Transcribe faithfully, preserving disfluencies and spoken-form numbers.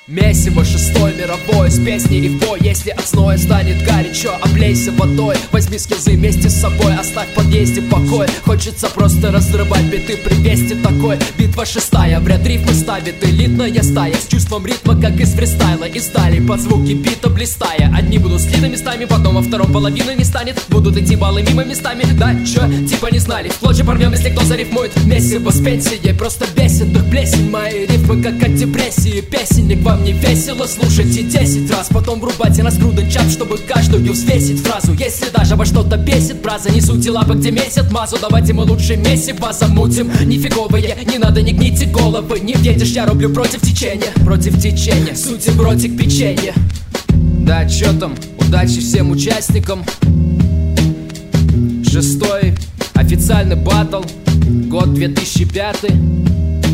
Месиво шестой мировой, с песней и в бой. Если от зноя станет горячо, облейся водой. Возьми скилзы вместе с собой, оставь в подъезде покой. Хочется просто разрывать биты при весте такой. Битва шестая, в ряд рифмы ставит элитная стая, с чувством ритма, как из фристайла. И стали под звуки бита блистая. Одни будут слиты местами, потом во втором половины не станет. Будут идти баллы мимо местами, да, чё, типа не знали. В клочья порвем, если кто зарифмует. Месиво с пенсией просто бесит их плесень. Мои рифмы как от депрессии. Песенник, вам не весело, слушайте десять раз. Потом врубайте на скруден чап, чтобы каждую взвесить фразу. Если даже во что-то бесит, браза, не сути лапы, где месяц мазу. Давайте мы лучше месиво замутим. Нифиговые, не надо, не гните головы. Не въедешь, я рублю против течения. Против течения, сути бротик печенье. Да, чё там, удачи всем участникам. Шестой официальный баттл, год две тысячи пятый.